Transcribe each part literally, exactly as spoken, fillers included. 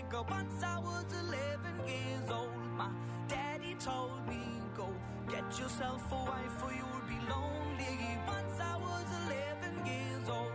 America. Once I was eleven years old, my daddy told me, go get yourself a wife or you'll be lonely. Once I was eleven years old.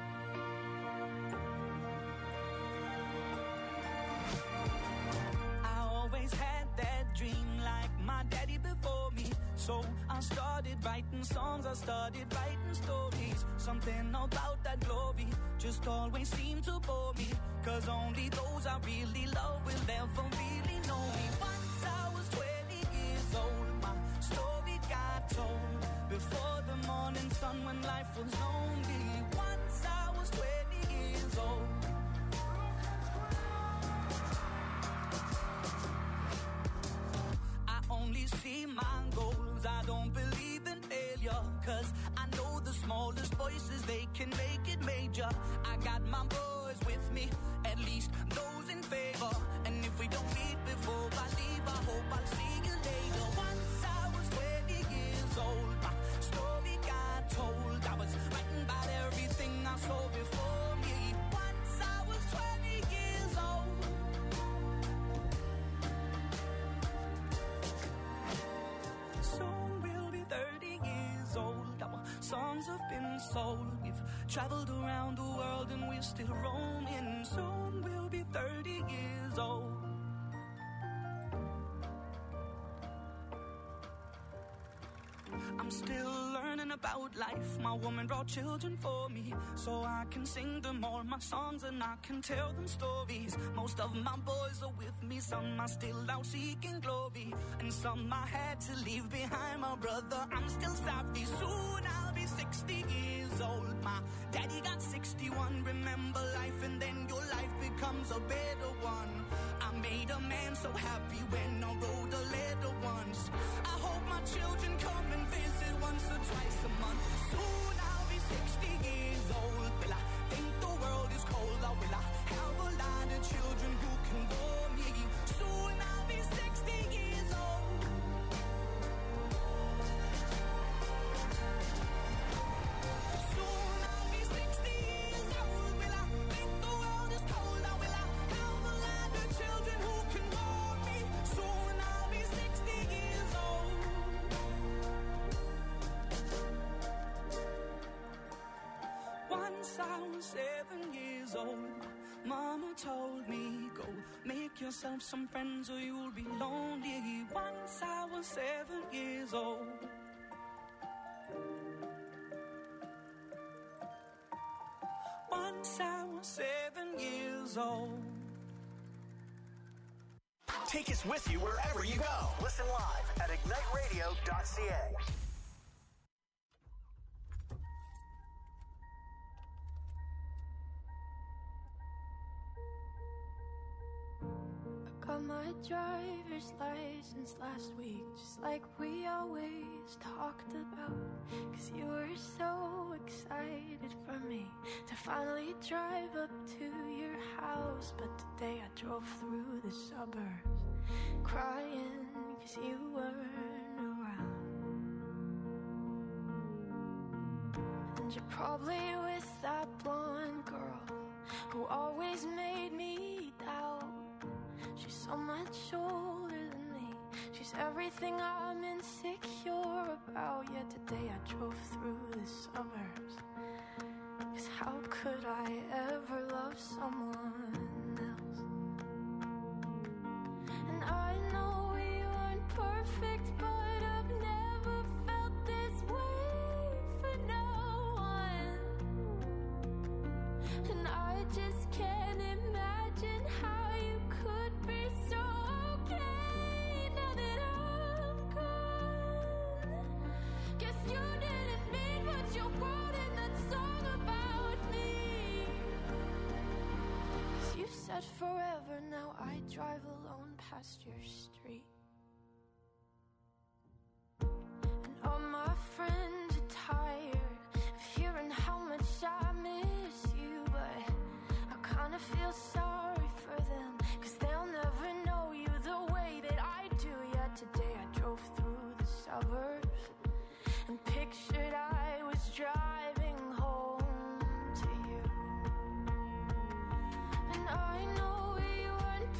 I always had that dream like my daddy before me. So I started writing songs, I started writing stories. Something about that glory just always seemed to bore me. Cause only those I really love will ever really know me. Once I was twenty years old, my story got told. Before the morning sun when life was lonely. Once I was twenty years old. I only see my goals, I don't believe in failure. Cause I know the smallest voices, they can make it major. I got my boys with me, at least those in favor. And if we don't meet before I leave, I hope I'll see you later. Once I was twenty years old, my story got told. I was writing about everything I saw before me. Once I was twenty years old. Soon we'll be thirty years old. Our songs have been sold. We've traveled around the world and we're still roaming. Soon we'll be thirty years old. I'm still learning about life. My woman brought children for me, so I can sing them all my songs and I can tell them stories. Most of my boys are with me, some are still out seeking glory, and some I had to leave behind. My brother, I'm still sorry. Soon I'll be sixty years old. My daddy got sixty-one. Remember life and then your life becomes a better one. I made a man so happy when I wrote a letter once. I hope my children come and visit once or twice a month. Soon I'll be sixty years old. Will I think the world is cold, or will I have a lot of children who can bore me? Soon I'll be sixty years old. Soon I'll be sixty years old. Will I think the world is cold, or will I have a lot of children who can bore me? Soon I'll be sixty years old. Once I was seven years old, Mama told me, go make yourself some friends or you'll be lonely. Once I was seven years old. Once I was seven years old. Take us with you wherever you go. Listen live at ignite radio dot c a. Got my driver's license last week, just like we always talked about. Cause you were so excited for me to finally drive up to your house. But today I drove through the suburbs crying cause you weren't around. And you're probably with that blonde girl who always made me doubt. She's so much older than me. She's everything I'm insecure about. Yet today I drove through the suburbs. Cause how could I ever love someone else? And I know we weren't perfect, but I've never felt this way for no one. And I just can't imagine how you could be so okay now that I'm gone. Guess you didn't mean what you wrote in that song about me. Cause you said forever, now I drive alone past your street. And all my friends are tired of hearing how much I miss you, but I kinda feel sorry for them, cause they'll never know you the way that I do. Yet today I drove through the suburbs and pictured I was driving home to you. And I know we weren't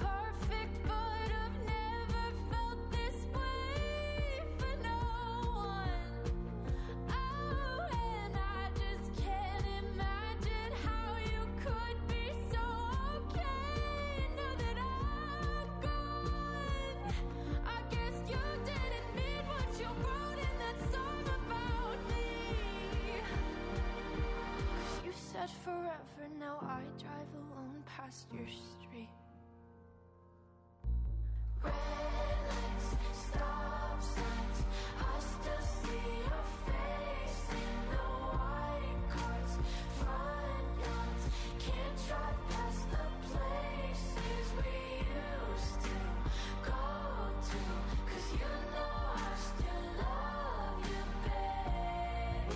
your street. Red lights, stop signs, I still see your face in the white cars, front yards. Can't drive past the places we used to go to, 'cause you know I still love you, babe.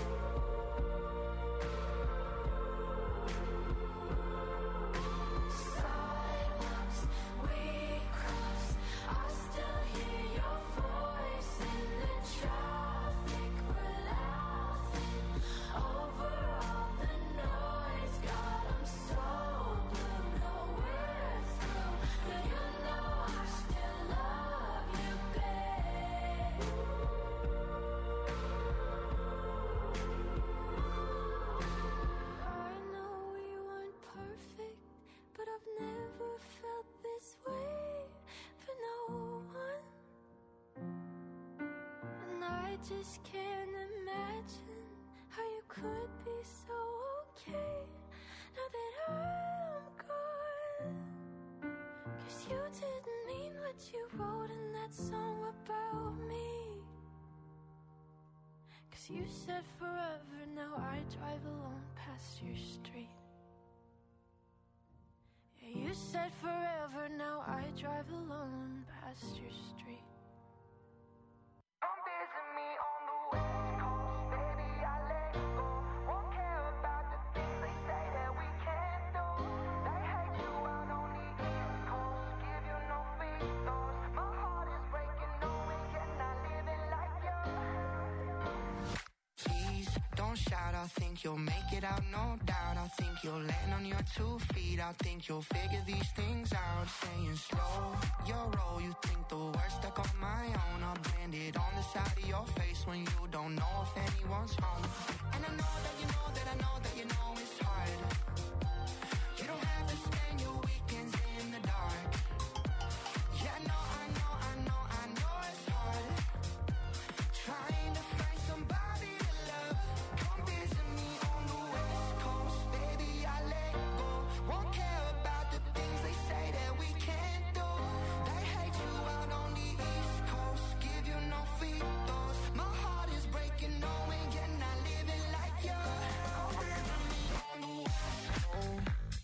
Sidewalks we crossed, I still hear your voice in the traffic. We're laughing over all the noise. God, I'm so blue, know we're through, but you know I still love you, babe. I know we weren't perfect, but I've never felt this way for no one. And I just can't imagine how you could be so okay now that I'm gone. 'Cause you didn't mean what you wrote in that song about me. 'Cause you said forever, now I drive alone past your street. Yeah, you said forever, now I drive alone past your street. Come visit me on the West Coast, baby, I let go. Won't care about the things they say that we can't do. They hate you out on the East Coast, give you no free throws. My heart is breaking, knowing you're not living like you. Please don't shout, I think you'll make it out, no doubt. I think you'll land on your two feet. I think you'll figure these things out. Saying slow your roll, you think the worst stuck on my own. I'll blend it on the side of your face when you don't know if anyone's home. And I know that you know that I know that you know it's hard. You don't have to spend your weekends in the dark. Yeah, I know, I know, I know, I know it's hard. Trying to find somebody to love. Come visit me on the West Coast, baby, I let go. Won't care about the things they say that we can't do. They hate you out on the East Coast, give you no free throws. My heart is breaking, knowing you're not living like you. Come visit me on the West Coast.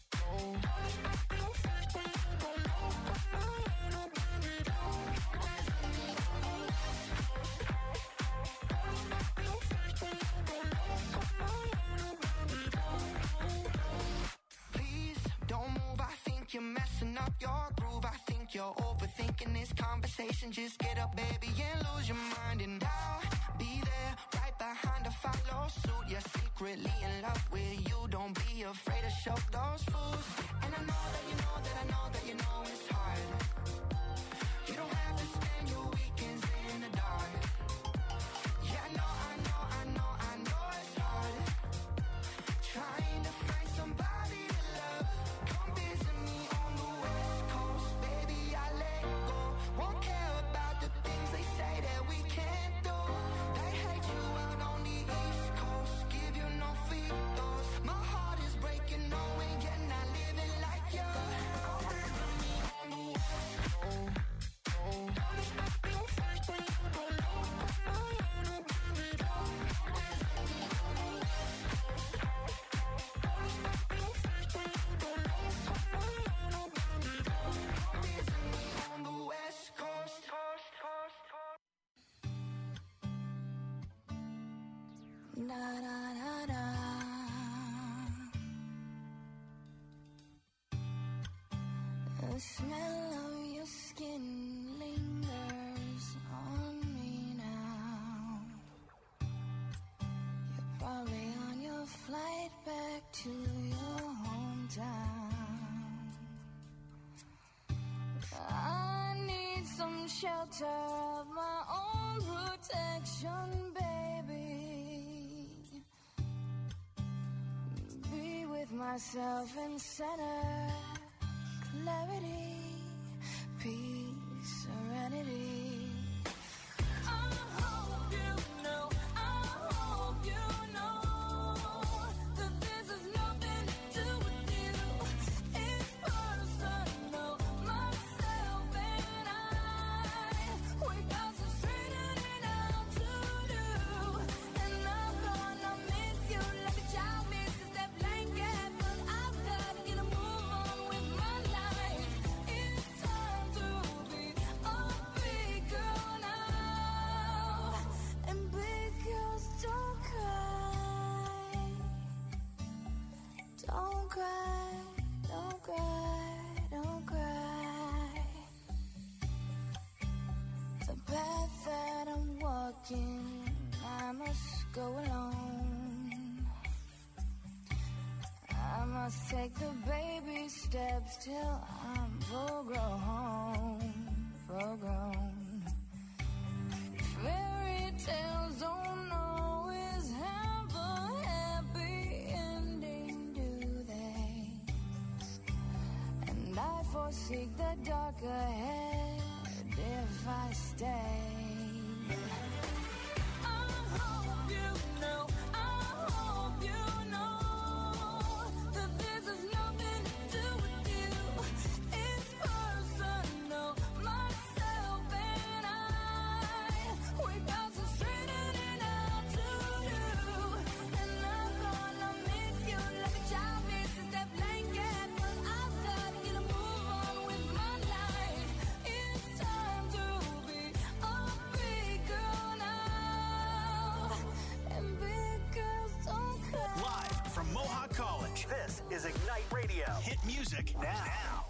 Please don't move, I think you're messing up your groove. I think you're overthinking this conversation. Just get up, baby, and lose your mind. And I'll be there right behind to follow suit. You're secretly in love with you, don't be afraid to show those fools. And I know that you know that I know that you know it's hard. You don't have to spend your weekends in the dark. Yeah, I know, I know, I know, I know it's hard. Trying to find somebody to love. Come visit me on the West Coast, baby, I let go. Won't care about the things they say that we can't do. They hate you out on the East Coast, give you no free throws. My heart is breaking, knowing you're not living like you. Come visit me on the West Coast. On the West Coast. Da da da da. The smell of your skin lingers on me now. You're probably on your flight back to your hometown. I need some shelter of my own protection, baby. Be with myself in center, clarity, peace, serenity. I hope you know, I hope you know that this has nothing to do with you. It's personal. cry, don't cry, don't cry. The path that I'm walking, I must go alone. I must take the baby steps till I'm full grown, full grown. Fairy tales don't always have a happy ending, do they? And I foresee the dark ahead if I stay. I hope you know, I hope you know that this has nothing to do with you. It's personal, myself and I. We got some straightening out to do. And I'm gonna miss you like a child misses that blanket. But I've got to get a move on with my life. It's time to be a big girl now. And big girls don't cry. Live from Mohawk College, this is Ignite Radio. Hit music now.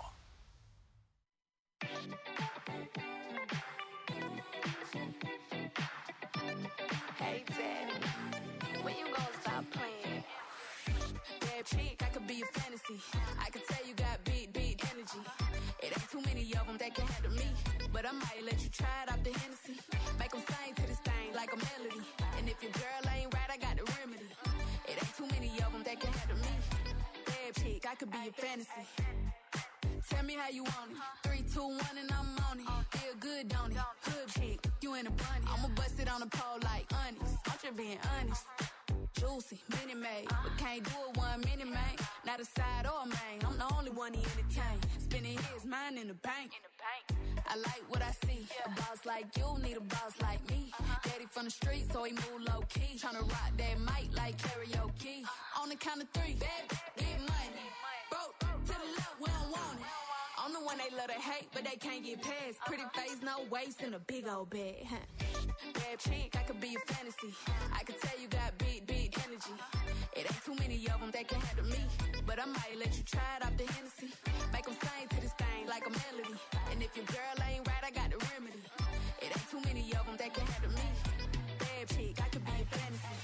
Hey, Daddy, when you gonna stop playing? Bad chick, I could be a fantasy. I could tell you got big, big energy. It ain't too many of them that can handle me. But I might let you try it off the Hennessy. Make them sing to this thing like a melody. And if your girl ain't right, I got the remedy. It ain't too many of them that can handle me. Bad chick, I could be a fantasy. Tell me how you want it. Three, two, one, and I'm on it. Feel good, don't it? Hood chick, you in a bunny. I'ma bust it on the pole like honest. I'm just being honest. Juicy, mini made, but can't do it one minute, man. Not a side or a main. I'm the only one he entertain. Spinning his mind in the bank. I like what I see. A boss like you need a boss like me. Daddy from the street, so he move low key. Tryna rock that mic like karaoke. On the count of three, bad, get money. Broke to the left, we don't want it. I'm the one they love to hate, but they can't get past. Pretty face, no waist, and a big old bag. Huh. Bad chick, I could be a fantasy. I could tell you got big, big energy. It ain't too many of them that can handle me. But I might let you try it off the Hennessy. Make them sing to this thing like a melody. And if your girl ain't right, I got the remedy. It ain't too many of them that can handle me. Bad chick, I could be a fantasy.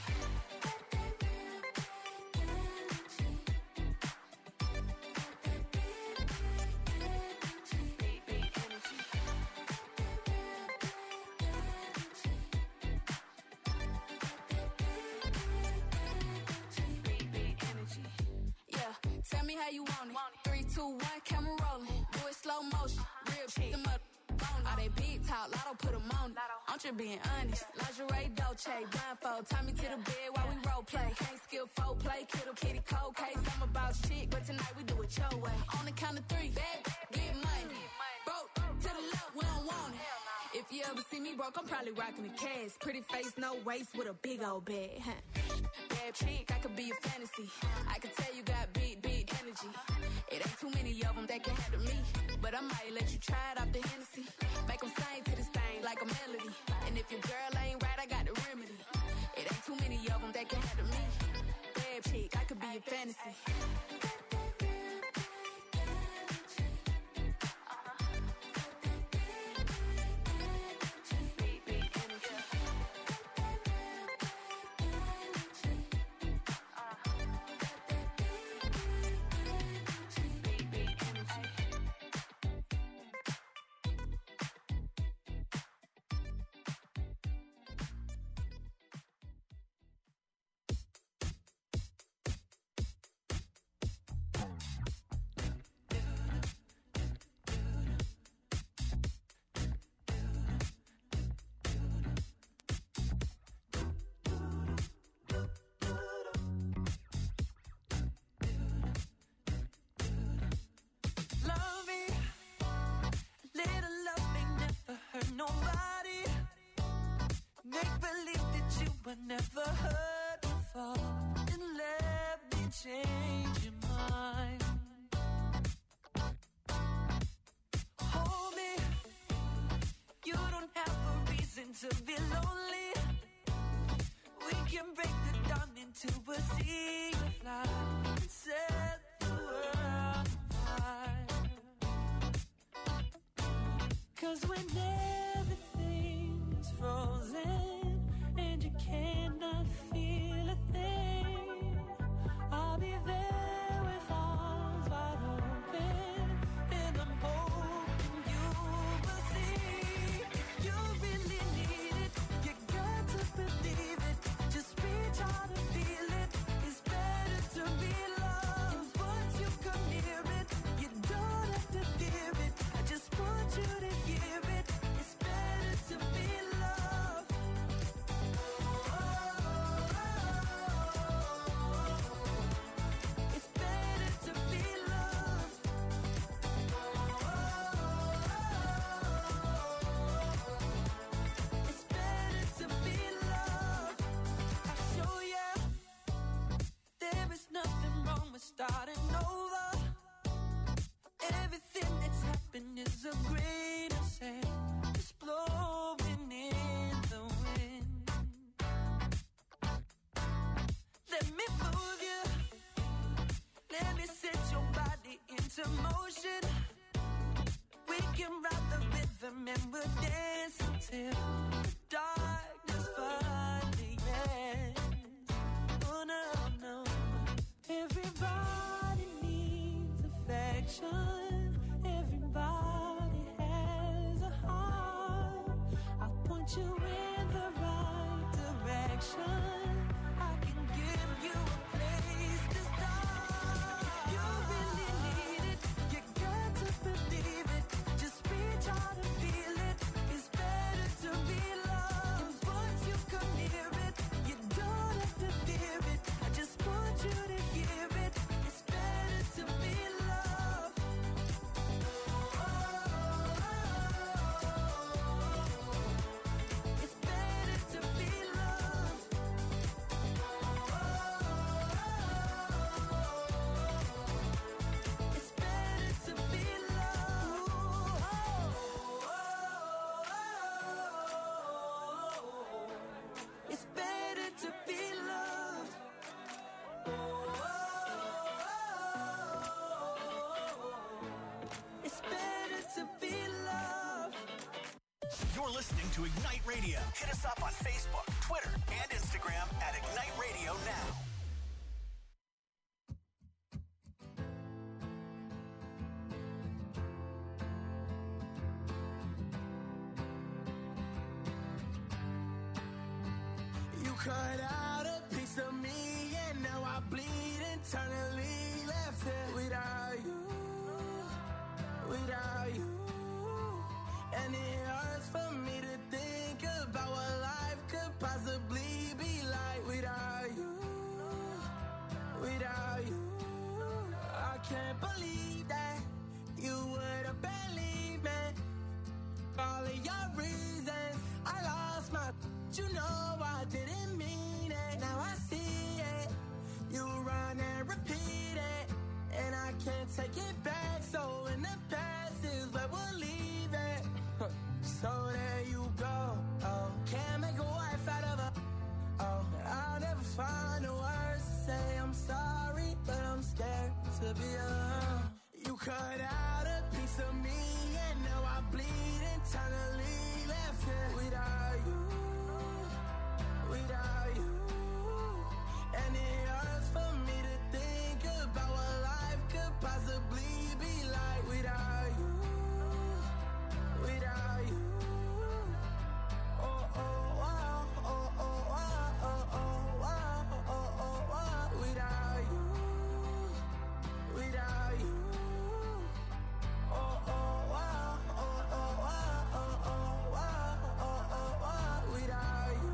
Tell me how you want it. Three, two, one, camera rolling. Do it slow motion. Real chick. Them up on all they big talk. Lotto put them on it. I'm just being honest. Lingerie, Dolce, blindfold. Tie me to the bed while we role play. Can't skill folk play. Kittle kitty cold case. I'm a boss chick, but tonight we do it your way. On the count of three, bad, get money. Broke to the left, we don't want it. If you ever see me broke, I'm probably rocking the cash. Pretty face, no waist, with a big old bag. Huh. Bad chick, I could be a fantasy. I could tell you got big, big energy. It ain't too many of them that can handle me. But I might let you try it off the Hennessy. Make them sing to this thing like a melody. And if your girl ain't right, I got the remedy. It ain't too many of them that can handle me. Bad chick, I could be a fantasy. Never heard before, and let me change your mind. Hold me, you don't have a reason to be lonely. We can break the dawn into a sea of light and set the 'Cause when everything is frozen and you cannot feel a thing, I'll be there with arms wide open, and I'm hoping you will see. If you really need it, you got to believe it. Just reach out and feel it. It's better to be loved. And once you come near it, you don't have to fear it. I just want you to hear it. It's better to be loved. It's better to be loved. It's better to be loved. I'll show ya. There is nothing wrong with starting over. Everything that's happened is a grain of sand, just blowing in the wind. Let me move you. Let me set your body into motion. We can ride the rhythm and we'll dance until the darkness finally ends. Oh no, no. Everybody needs affection. Everybody has a heart. I'll point you in the right direction. I can give you a place to start. You really need it. You got to believe it. Just reach out and feel it. It's better to be loved. Once you come near it, you don't have to fear it. I just want you to hear it. It's better to be loved. It's better to be loved. It's better to be loved. It's better to be loved. It's better to be loved. You're listening to Ignite Radio. Hit us up on Facebook, Twitter, and Instagram at Ignite Radio Now. You cut out a piece of me, and now I bleed internally. Left here without you, without you. And it hurts for me to think about what life could possibly be like without you, without you. I can't believe that you would have believed me. All of your reasons, I lost my. You know I didn't mean it. Now I see it. You run and repeat it, and I can't take it back. So in the past is where we'll leave it. So there you go. Oh, can't make a wife out of her. Oh, I'll never find the words to say I'm sorry, but I'm scared to be alone. You cut out a piece of me, and now I bleed internally. Left here without you, without you. And it hurts for me to think about what life could possibly be like without you, without you. Oh, oh, wow, oh, oh, wow, oh, oh, wow, oh, oh, wow, without you, without you. Oh, oh, wow, oh, oh, wow, oh, oh, wow, oh, oh, wow, without you,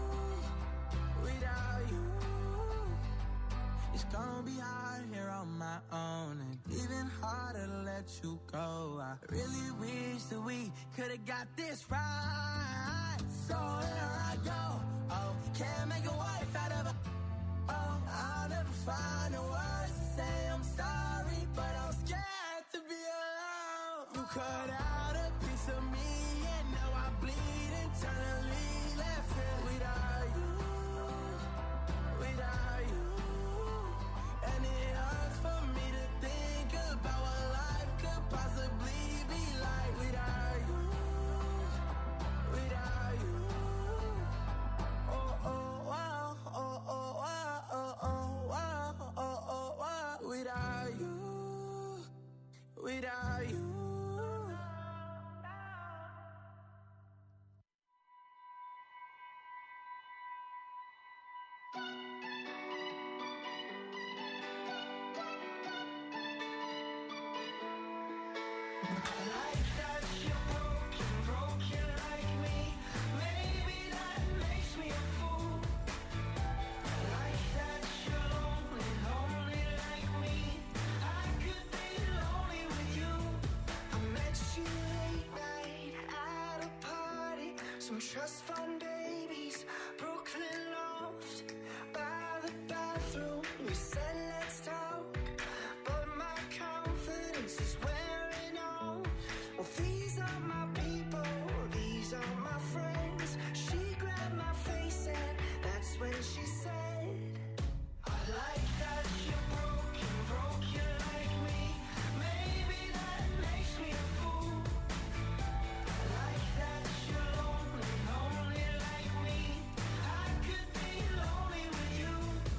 without you. It's gonna be hard here on my own, and even harder to let you go. I really wish that we could've got this right. So here I go. Oh, can't make a wife out of her. Oh, I'll never find the words to say I'm sorry, but I'm scared to be alone. You cut out a piece of me, and now I bleed internally. Left here without you, without you. And it hurts for me to think about what life could possibly be like without you, like that you're broken, broken like me. Maybe that makes me a fool. Like that you're lonely, lonely like me. I could be lonely with you. I met you late night at a party. Some trust fund babies, Brooklyn loft. By the bathroom, you said let's talk. But my confidence is wearing off. Well, these are my people, these are my friends. She grabbed my face and that's when she said, I like that you're broken, broken like me. Maybe that makes me a fool. I like that you're lonely, lonely like me. I could be lonely with you.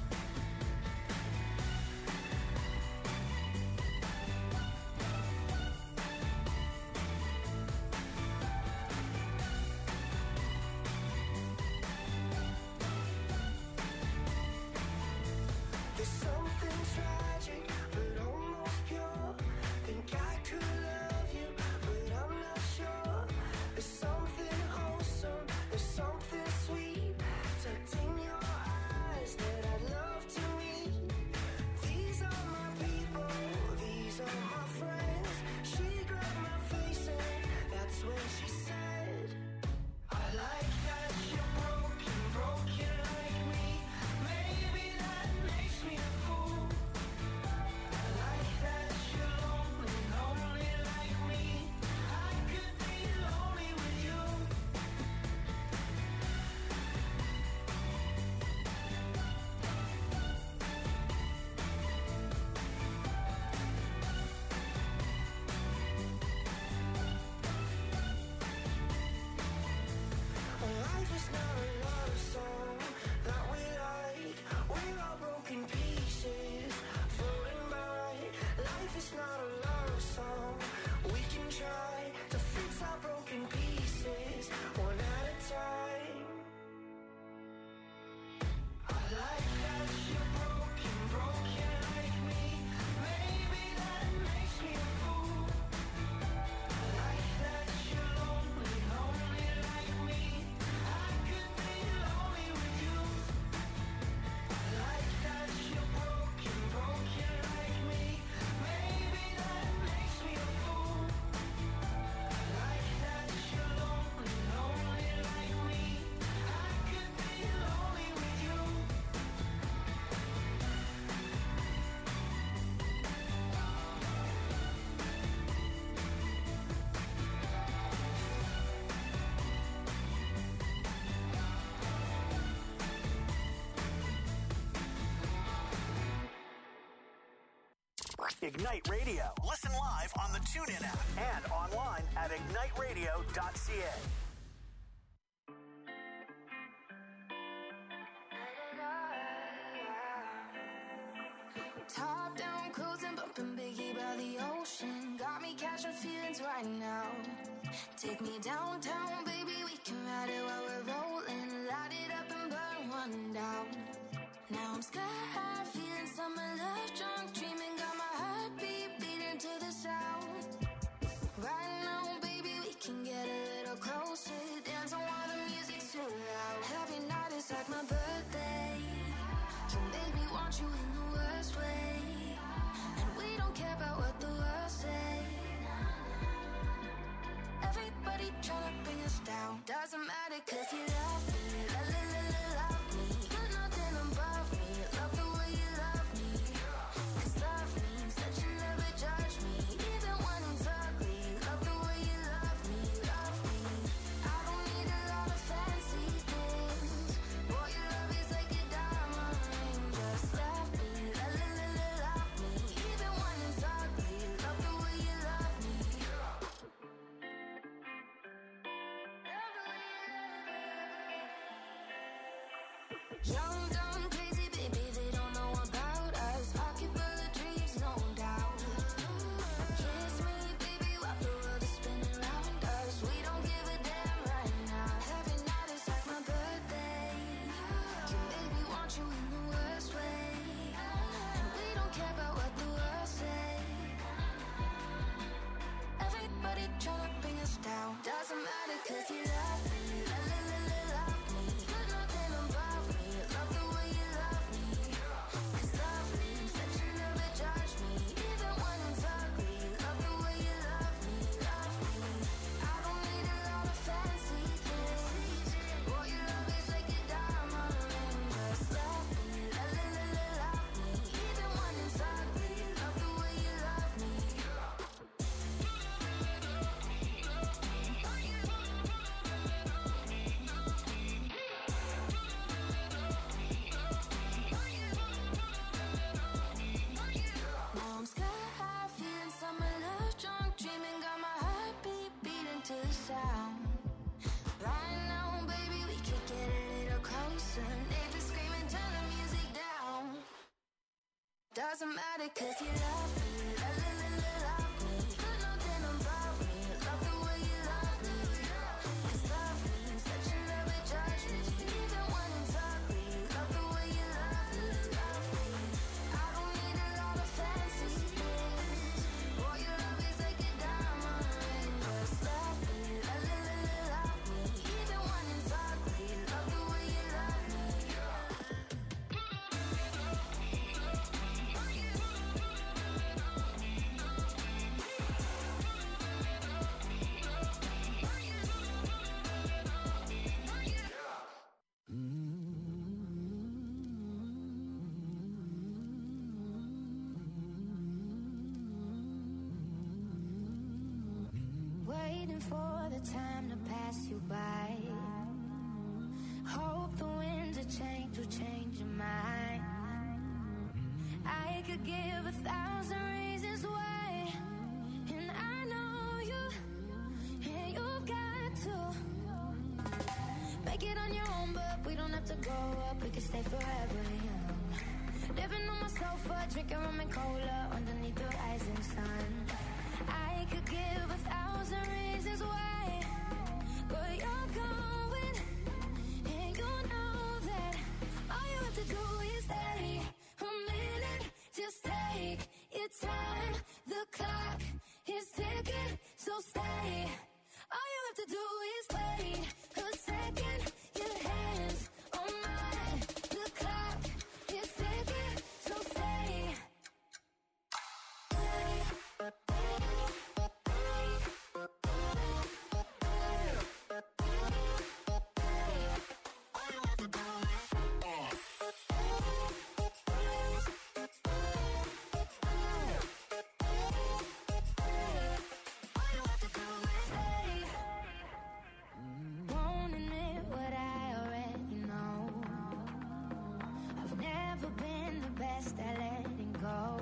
There's something tragic, but almost pure. Think I could love you, but I'm not sure. There's something wholesome, there's something sweet tucked in your eyes that I'd love to meet. These are my people, these are my friends. She grabbed my face and that's when she said, I like that you're broken, broken like me. Maybe that makes me a fool. I like that you're lonely, lonely like me. I could be lonely with you. Life is not a love song that we like. We're all broken pieces floating by. Life is not a love song. We can try to fix our broken pieces one at a time. I like that you're broken, broken like me. Maybe that makes me a fool. I like that you're lonely, lonely like me. I could be lonely with you. I like that you're broken, broken like me. Maybe that makes me a fool. I like that you're lonely, lonely like me. I could be lonely with you. Ignite Radio. Listen live on the TuneIn app and online at ignite radio dot c a. Top down, cruising, bumping Biggie by the ocean. Got me catching feelings right now. Take me downtown, baby, we can ride it while we're rolling. Light it up and burn one down. Now I'm sky high, feeling summer love, drunk, dreaming. Got my heartbeat beating to the sound. Right now, baby, we can get a little closer. Dance on while the music's too loud. Every night is like my birthday. You make me want you in the worst way. And we don't care about what the world say. Everybody tryna bring us down. Doesn't matter cause you love me. La la la la love me. You're nothing above me. Love the way you love me. Cause love means that you never judge me. Even when it's ugly. Love the way you love me. Love me. I don't need a lot of fancy things. Boy, your love is like a diamond ring. Just love me. La la la la love me. Even when it's ugly. Love the way you love me. Young, dumb, crazy, baby, they don't know about us. Pocket full of dreams, no doubt. Kiss me, baby, while the world is spinning around us. We don't give a damn right now. Every night is like my birthday. You make me want you in the worst way. And we don't care about what the world say. Everybody doesn't matter, cause you love me, la la la la love me. You know that I'm above me, love the way you love me. Cause love me, such a never judge me. Even when it's ugly, love the way you love me, love me. I don't need a lot of fancy things. All your love is like a diamond ring. Just love me, la la la la love me. Even when it's ugly, love the way you love me. Waiting for the time to pass you by. Hope the winds of change will change your mind. I could give a thousand reasons why, and I know you, and you've got to make it on your own, but we don't have to grow up, we can stay forever young. Living on my sofa, drinking rum and cola underneath the rising sun. I could give a thousand reasons why, but you're going, and you know that all you have to do is stay a minute, just take your time. The clock is ticking, so stay. All you have to do is wait a second. Your hands on mine. The clock is ticking, so stay. Won't admit what I already know. I've never been the best at letting go.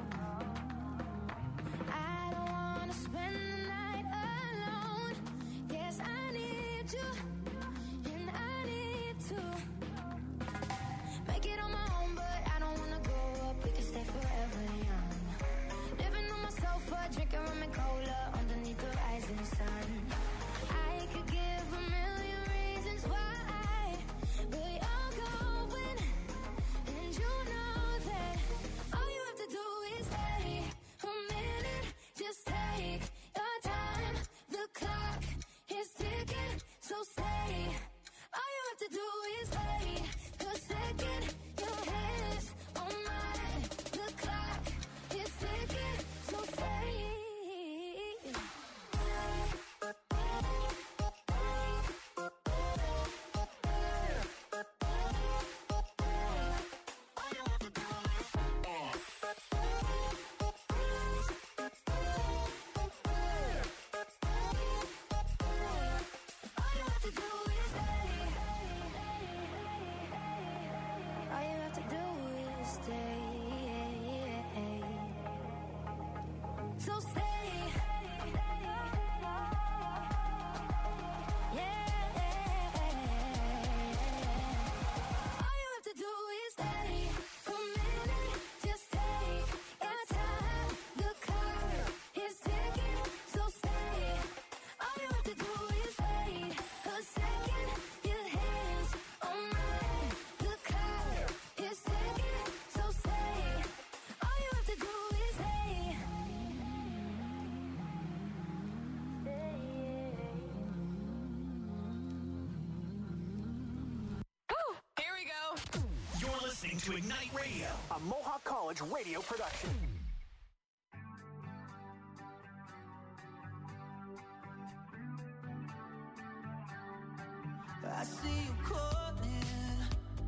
I don't wanna spend the night alone. Yes, I need you, and I need to make it on my own, but I don't wanna grow up, we can stay forever young. Living on my sofa, drinking rum and cola underneath the rising sun. I could give a million reasons why, but you're going, and you know that all you have to do is stay a minute, just take your time. The clock is ticking, so stay. All you have to do is wait a second. Your hands on mine. The clock is ticking, so stay. All you have to do is stay. All you have to do is stay. So stay. Yeah. All you have to do is stay a minute, just take your time. The clock is ticking, so stay. All you have to do is wait a second. Your hands on mine. The clock is ticking, so stay. All you have to do is stay. Here we go. You're listening to Ignite Radio, a Mohawk College radio production. I see you calling.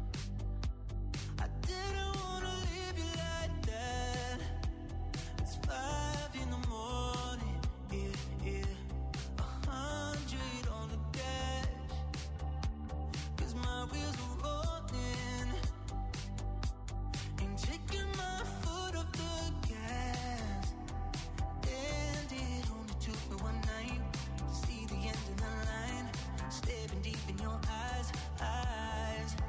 I didn't wanna leave you like that. It's five in the morning, yeah, yeah. A hundred on the dash, 'cause my wheels are rolling. Ain't taking my foot off the gas. And it only took me one night to see the end of the line. Staring deep in your eyes, eyes.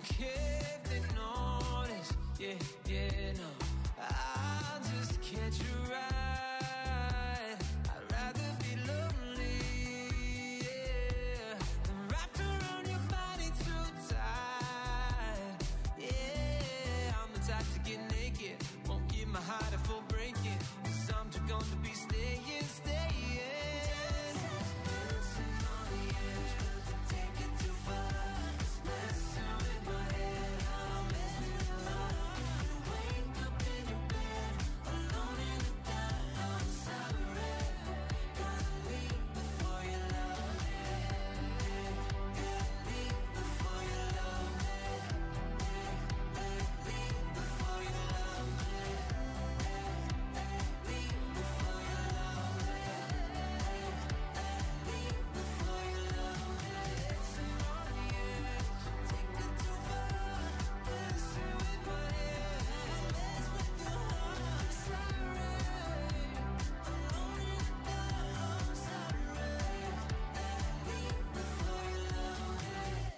care if they notice. Yeah, yeah, no, I'll just catch a ride. I'd rather be lonely, yeah, than wrapped around your body too tight. Yeah, I'm the type to get naked, won't give my heart a full breaking, 'cause I'm just gonna be staying, staying. Dancing on the edge, but to take it too far. Messing with my head, I'm messing with love. You wake up in your bed, alone in the dark. I'm sorry, gotta leave before you love me. Gotta leave before you love me. Leave before you love me. Leave before you love me. Leave before you love me. Dancing on the edge, take it too far. Messing with my head, mess with your heart. Sorry, alone in the dark. I'm sorry, leave before you love me.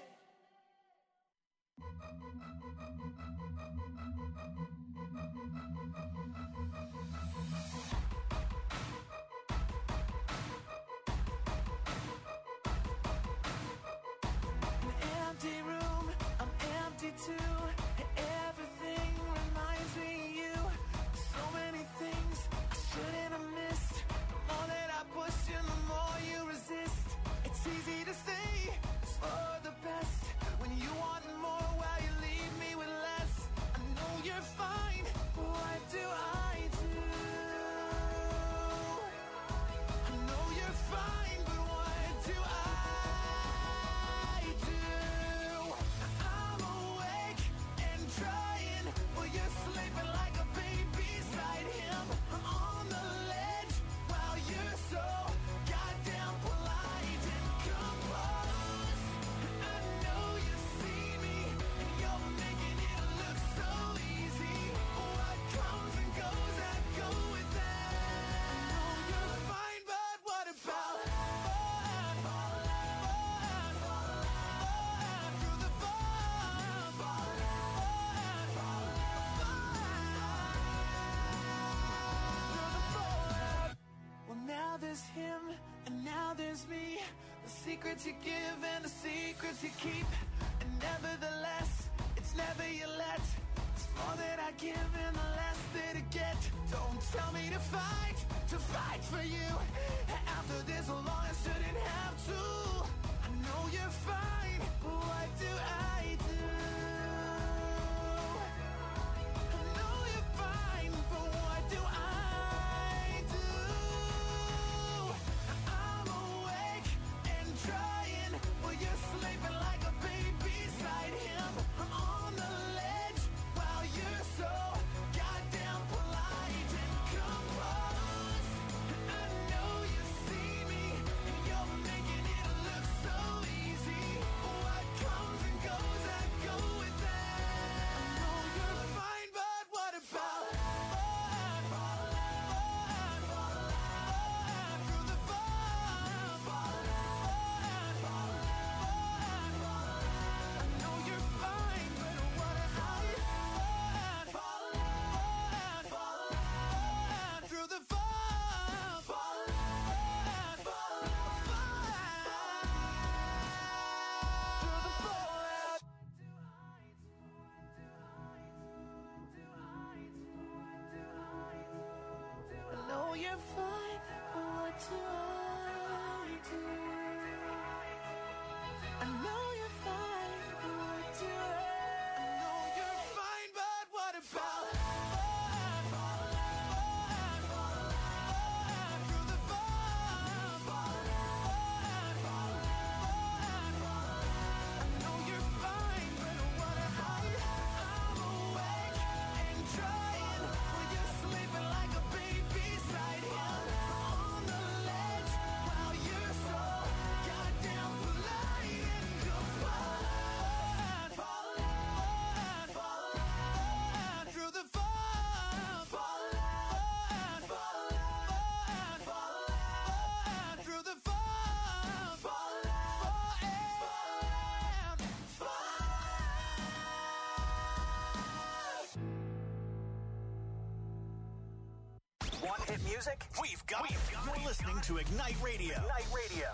An empty room, I'm empty too. Everything reminds me of you. So many things I shouldn't have missed. The more that I push you, the more you resist. It's easy to say it's for the best when you want more while you leave me with less. I know you're fine, but what do I do? I know you're fine, but what do I do? I'm awake and trying while you're sleeping like a baby beside him. I'm on the ledge while you're so goddamn polite and composed. I know you see me and you're making it look so easy. What comes and goes, I go with that. I know you're fine, but what about falling, falling, falling through the fall, falling, falling. Well, now there's him, and now there's me. The secrets you give and the secrets you keep. And nevertheless, it's never you let. It's more that I give and the less that I get. Don't tell me to fight, to fight for you. After this long, I shouldn't have to. I know you're fine, but what do I do? I know you're fine, but what do I do? I'm awake and trying while you're sleeping like a baby beside him. I'm on the ledge while you're so goddamn polite and composed. I know you see me and you're making it look so easy. What comes and goes, I go with music? We've got it. You're listening to Ignite Radio. Ignite Radio.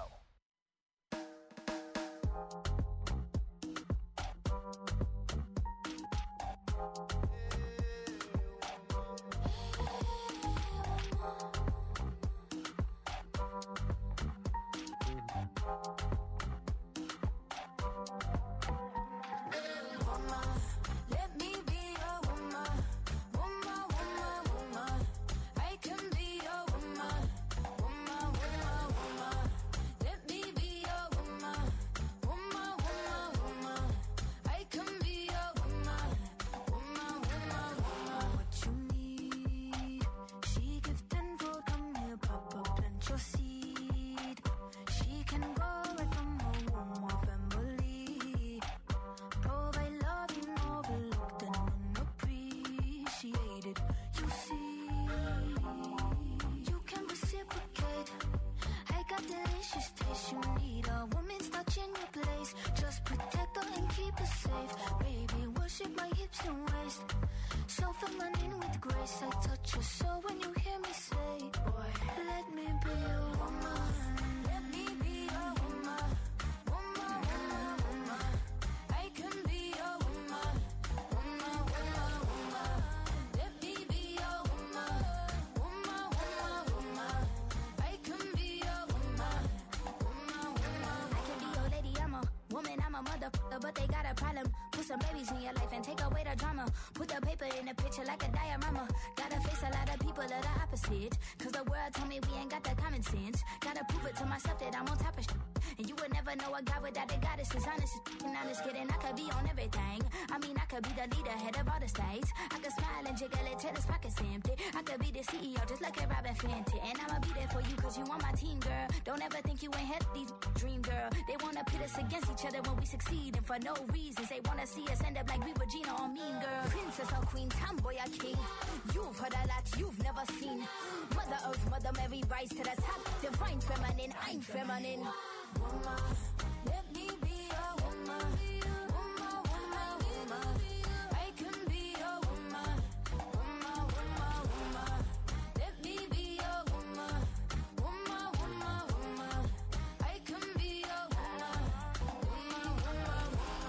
But they got a problem. Put some babies in your life and take away the drama. Put the paper in the picture like a diorama. Gotta face a lot of people that are opposite. Cause the world told me we ain't got the common sense. Gotta prove it to myself that I'm on top of shit. And you would never know a guy without a goddess is honest. And honest kidding, I could be on everything. I mean, I could be the leader, head of all the states. I could smile and jiggle it till his pockets empty. I could be the C E O just like a Robin Fenty. And I'ma be there for you cause you on my team, girl. Don't ever think you ain't had these dream, girl. They wanna pit us against each other when we succeed. And for no reasons, they wanna see us end up like we Regina or Mean Girl. Princess or queen, tomboy or king. You've heard a lot you've never seen. Mother Earth, Mother Mary, rise to the top. Divine feminine, I'm feminine. Woman, let me be a woman. Woman, woman, woman. I can be a woman. Woman, woman, woman. Let me be a woman. Woman, woman, woman. I can be a woman. Woman, woman,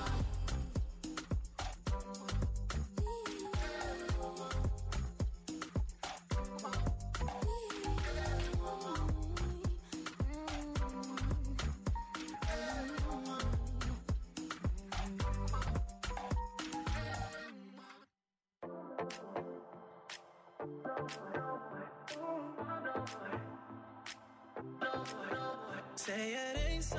Say it ain't so.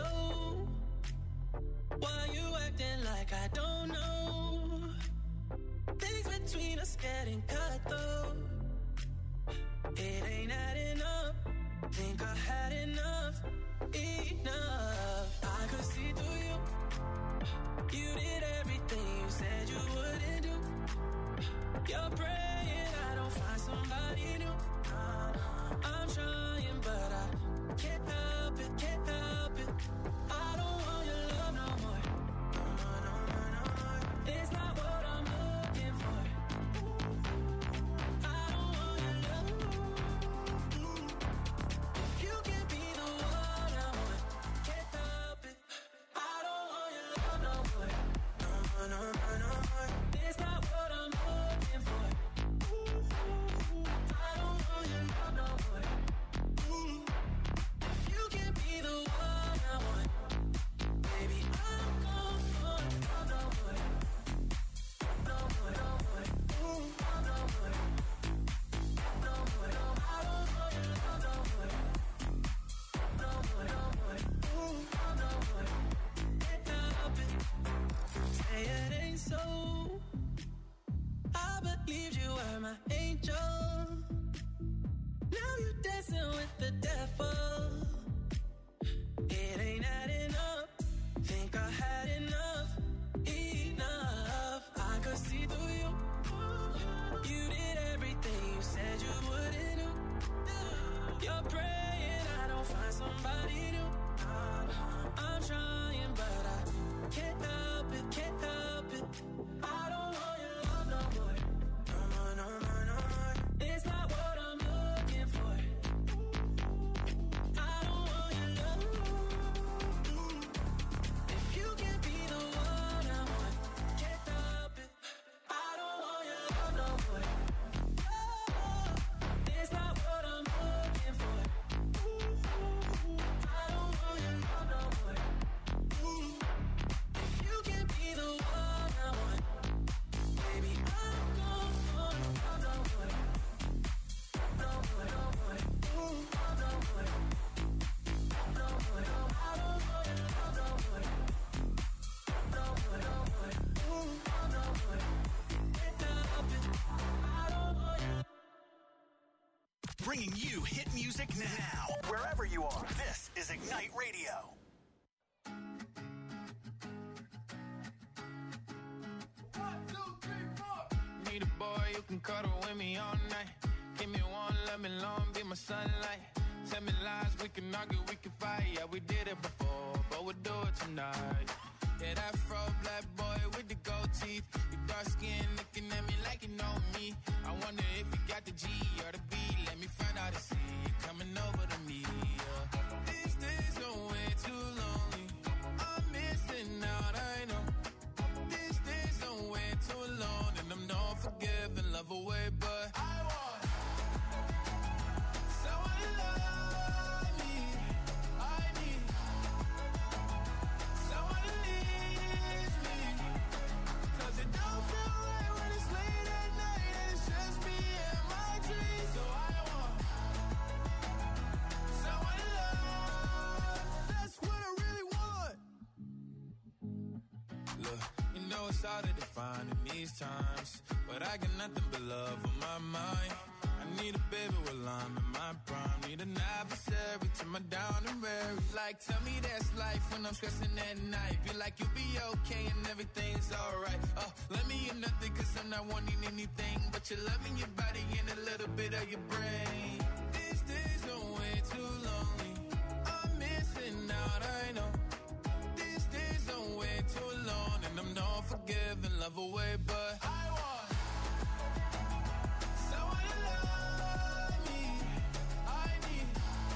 Why you acting like I don't know? Things between us getting cut though. It ain't adding up. Think I had enough. Enough. I could see through you. You did everything you said you wouldn't do. You're praying I don't find somebody new. I'm trying but I can't help it, can't help it. I don't want your love no more. No more, no more, no more. It's not what I'm looking for. I don't want your love. If you can't be the one I want, can't help it. I don't want your love no more. No more, no more, no more. It's not what I'm looking for. I don't want your love no more. You can be the one I want. Baby, I'm gone for no more. No more, no more. Ooh, no more. No more, no more. I don't want your love no more. No more, no more. Ooh, no more. Can't help it. Say it ain't so. I believed you were my angel. Now you dancing with the devil. It ain't adding up. Think I had enough. Enough. I could see through you. You did everything you said you wouldn't do. You're praying I don't find somebody new. I'm trying but I can't help it, can't help it. I don't want your love no more. No more, no more, no more. It's not what I'm looking for. bringing you hit music now. Wherever you are, this is Ignite Radio. Need a boy you can cuddle with me all night. Give me one, let me long, be my sunlight. Tell me lies, we can argue, we can fight. Yeah, we did it before, but we'll do it tonight. Yeah, that fro black boy with the gold teeth. Your dark skin looking at me like you know me. I wonder if you got the G or the B. Let me find out and see you coming over to me. Yeah. These days are way too lonely. I'm missing out, I know. These days are way too alone, and I'm not forgiving, love away, but I want someone to love me. I need someone to needs me. Cause it don't feel right when it's late at night and it's just me and my dreams. So I want someone to love. That's what I really want. Look, you know it's hard to define in these times, but I got nothing but love on my mind. I need a baby while I'm in my prime. Need an adversary to my down and weary. Like, tell me that's life when I'm stressing at night. Be like, you'll be okay and everything's alright. Uh, let me in nothing cause I'm not wanting anything but your love and your body and a little bit of your brain. These days are way too lonely. I'm missing out, I know. These days are way too alone, and I'm not forgiving, love away, but I want someone to love me. I need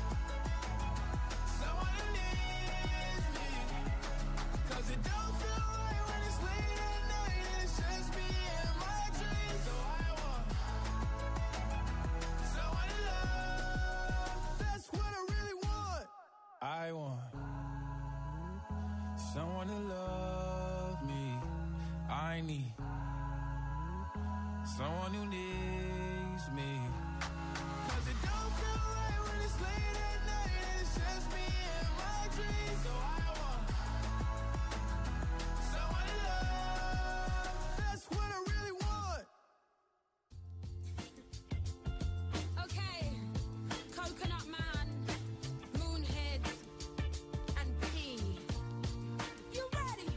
someone who needs me. Cause it don't feel right when it's late at night and it's just me and my dreams. So I want someone to love. That's what I really want. I want someone to love me. I need someone who needs me. Cause it don't feel right when it's late at night and it's just me and my dreams. So I want someone to love. That's what I really want. Okay, Coconut Man, Moonhead, and P. You ready?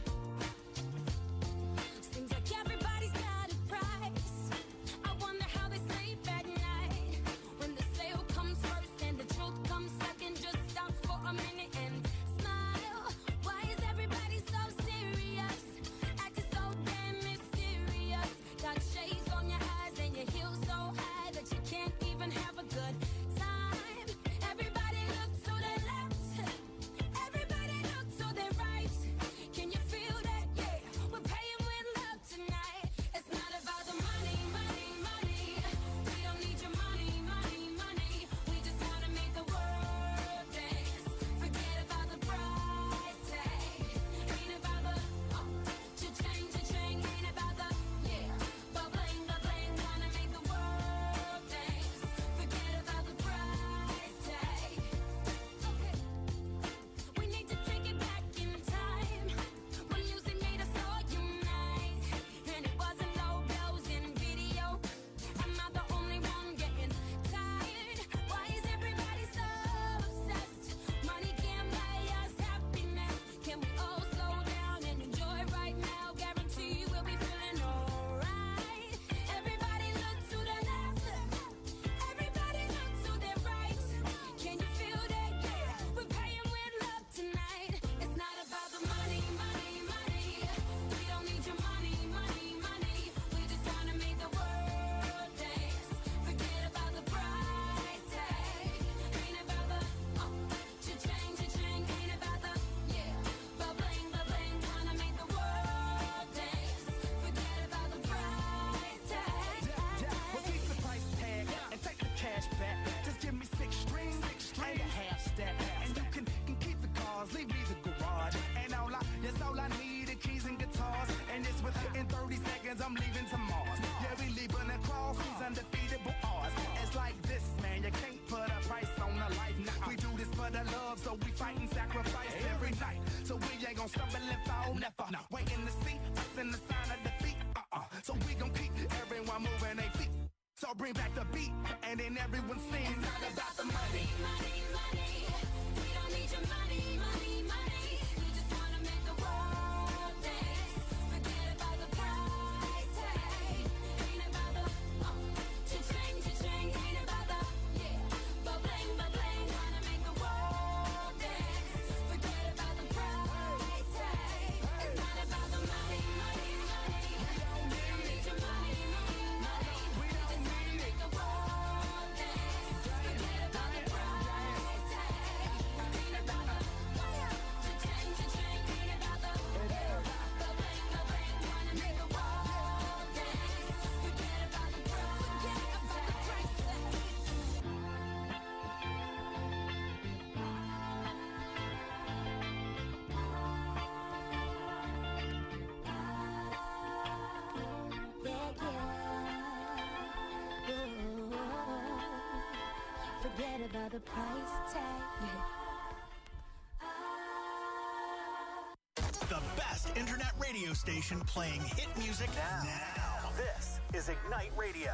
Seems like everybody's got a price. I wonder how they sleep at night. When the sale comes first and the truth comes second, just stop for a minute and smile. Why is everybody so serious? Acting so damn mysterious. Got shades on your eyes and your heels so high that you can't even have a good time. Everybody look to the left. Everybody look to the right. Can you feel that? Yeah, we're paying with love tonight. It's not about the money, money, money. We don't need your money, money, money. We just wanna make the world dance. Forget about the price tag. Ain't about the oh, cha-ching, cha-ching. Ain't about the yeah, bubbling, bubbling. Wanna make the world dance. Forget about the price tag. Okay. We need to take it back in time when music made us all unite, and it wasn't low blows in video. Am I the only one getting tired? Why is everybody so obsessed? Money can't buy us happiness. Can we all slow down and enjoy right now? Guarantee we'll be feeling alright. Everybody look to the left. Everybody look to the right. Can you feel that? Yeah, we're paying with love tonight. It's not about the money, money, money. We don't need your money, money, money. We just wanna make the world dance. Forget about the price tag. Ain't about the oh, cha-ching, cha-ching. Ain't about the yeah, bubbling, bubbling. Wanna make the world dance. Forget about the price tag. Well, keep the price tag and take the cash back. Just give me six strings and a half stack. And you can, can keep the cars, leave me the garage. And all I, that's all I need are keys and guitars. And it's within thirty seconds I'm leaving to Mars. Yeah, we leaving across these undefeatable odds. It's like this, man, you can't put a price on a life. Nah, we do this for the love, so we fight and sacrifice every night. So we ain't gonna stumble and fall, never. Waiting to see us in the sign of defeat. Uh-uh. So we gon' keep everyone moving their feet. So bring back the beat, and then everyone sings. It's not about the money, money, money. We don't need your money, money, money. We just wanna make the world dance. Forget about the price tag. Ain't about the uh, cha-ching, cha-ching. Ain't about the yeah, ba-bling, ba-bling. Wanna make the world dance. Forget about the price tag. It's not about the money, money, money. We don't need your money, money, money. We just wanna make the world dance. Forget about the price tag. Ain't about the cha-ching, cha-ching. Ain't about the ba-bling, ba-bling. Wanna make the world dance. Forget about the price tag. Forget about the price tag. The best internet radio station playing hit music now. now. This is Ignite Radio.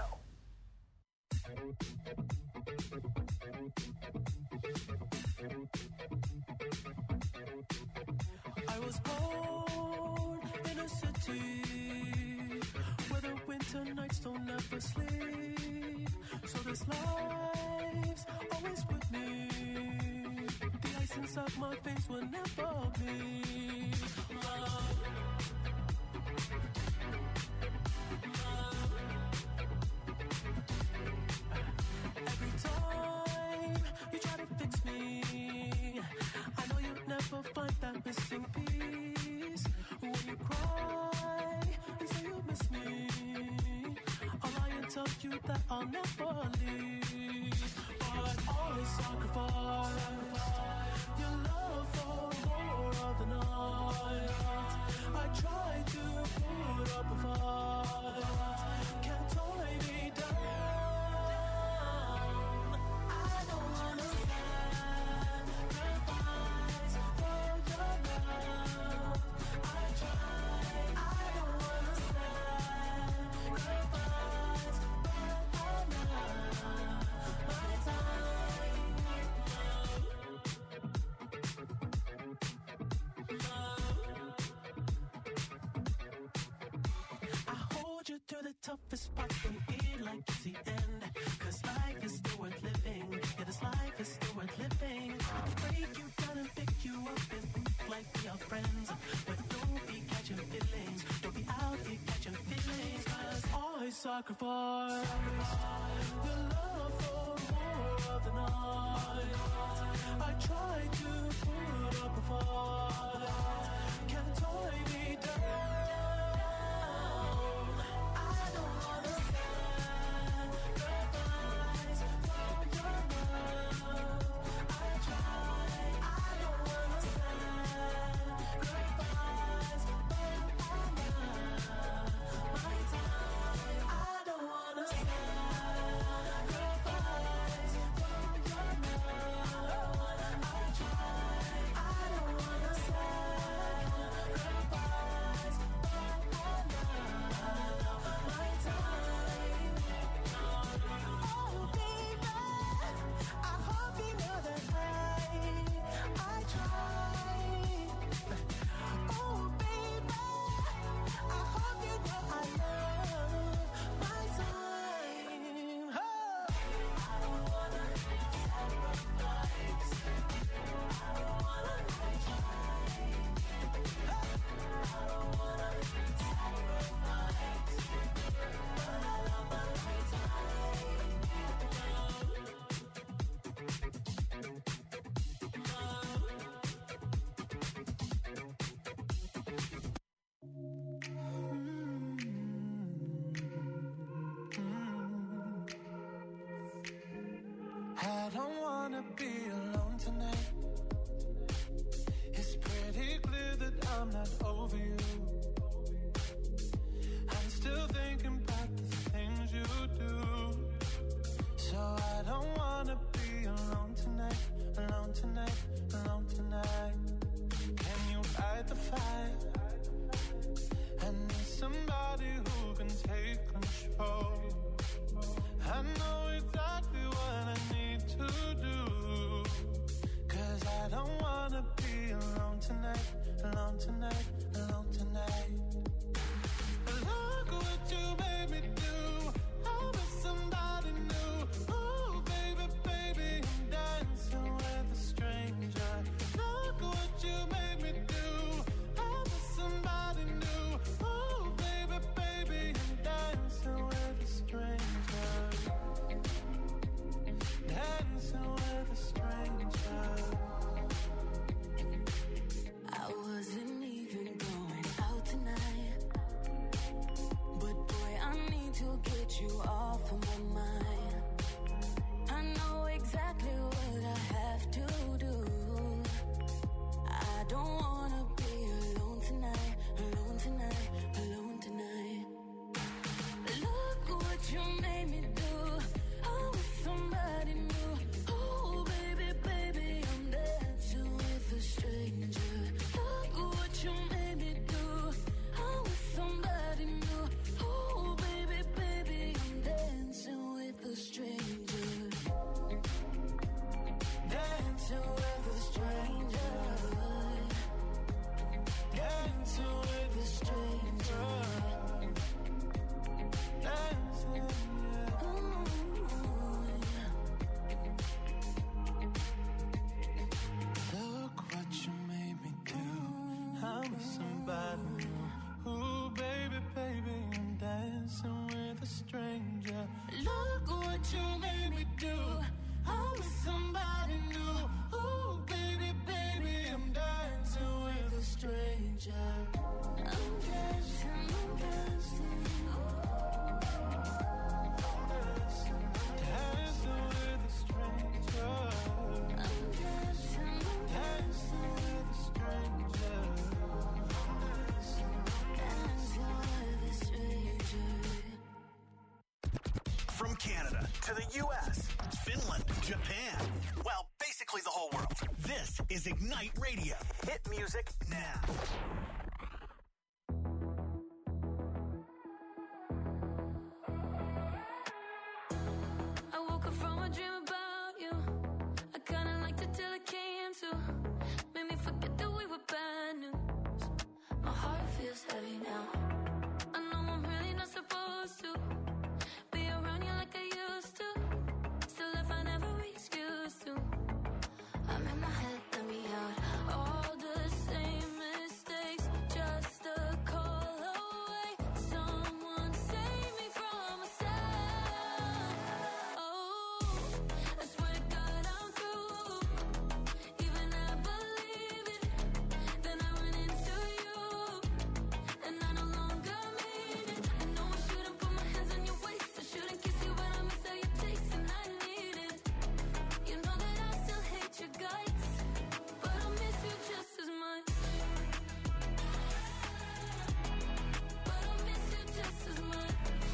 I was born in a city where the winter nights don't ever sleep. So this life's always with me. The ice inside my veins will never bleed. Love. Love. Every time you try to fix me, I know you'll never find that missing piece. When you cry and say you miss me, I'll lie and tell you that I'll never leave. But always sacrifice your love for more of the night. I try to put up a fight, can't tie me down. I don't wanna sacrifice for your love. I try, I don't wanna sacrifice, but I'm not my time. I hold you through the toughest parts and feel like it's the end. Cause life is still worth living. Yeah, this life is still worth living. I can break you down and pick you up and think like we are friends. But don't be catching feelings. Don't be out here catching feelings. Cause I sacrifice your love for more of the night. I try to put up a fight, can't tie me down. I don't wanna sacrifice for your love. I try, I don't wanna sacrifice, but I'm not my time. I don't wanna sacrifice for your love. I try, I don't wanna sacrifice, somebody new. Ooh, baby, baby, I'm dancing with a stranger. Look what you made me do. I'm with somebody new. Ooh, baby, baby, I'm dancing with a stranger. I'm dancing, I'm dancing. Dancing with a stranger. I'm dancing, I'm dancing with a stranger. Dancing with a stranger. From Canada to the U S, Finland, Japan, well, basically the whole world. This is Ignite Radio. Hit music now. I woke up from a dream about you. I kinda liked it till it came to. Made me forget that we were bad news. My heart feels heavy now. I know I'm really not supposed to be around you like I used to. Still if I never excuse to. I'm in my head, let me out. All the same mistakes, just a call away. Someone save me from myself. Oh, I swear to God I'm through. Even I believe it. Then I went into you, and I no longer mean it. I know I shouldn't put my hands on your waist. I shouldn't kiss you, but I miss how you taste, and I need it. You know that I still hate your guts, but I miss you just as much. But I miss you just as much.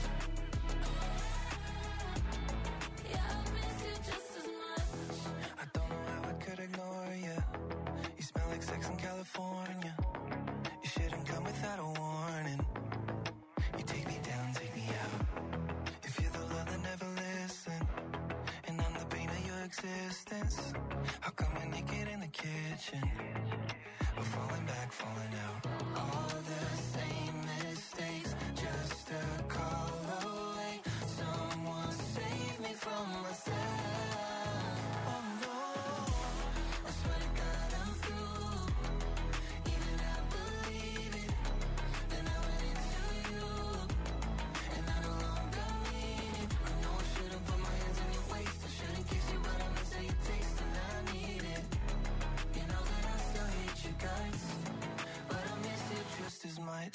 Yeah, I miss you just as much. I don't know how I could ignore you. You smell like sex in California. You shouldn't come without a warning. You take me down, take me out. If you're the love that never listen, and I'm the pain of your existence, how come we're naked in the kitchen? We're falling back, falling out. All the same mistakes, just a call away. Someone save me from myself. Oh no, I swear to God I'm through. Even I believe it. Then I went into you, and I no longer mean it. I know I shouldn't put my hands on your waist. I shouldn't kiss you, but I miss how you taste, and I need it. You know that I still hate your guts, but I miss you just as much.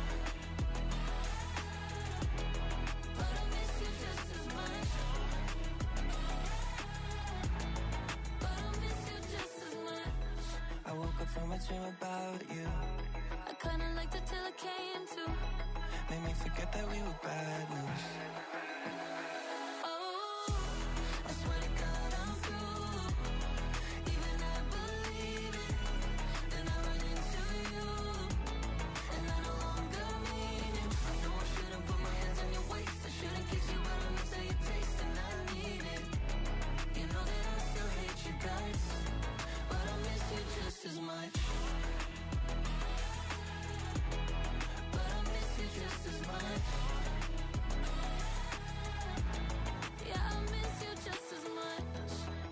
But I miss you just as much. But I miss you just as much. I woke up from a dream about you. I kinda liked it till it came to. Made me forget that we were bad news. Oh, I swear to God I'm through. Even I believe it. Then I went into you, and I no longer mean it. I know I shouldn't put my hands on your waist. I shouldn't kiss you, but I miss how you taste, and I need it. You know that I still hate your guts, but I miss you just as much. But I miss you just as much. Yeah, I miss you just as much.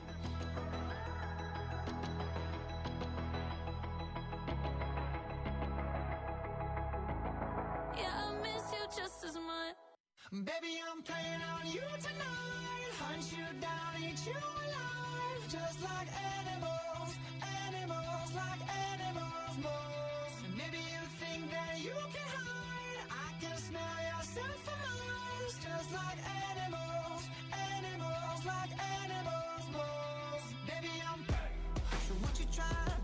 Yeah, I miss you just as much. Baby, I'm playing on you tonight. Hunt you down, eat you alive. Just like animals, animals, like animals, moles. And maybe you think that you can hide. I can smell yourself for miles. Just like animals, animals, like animals, moles. Baby, I'm. So won't you try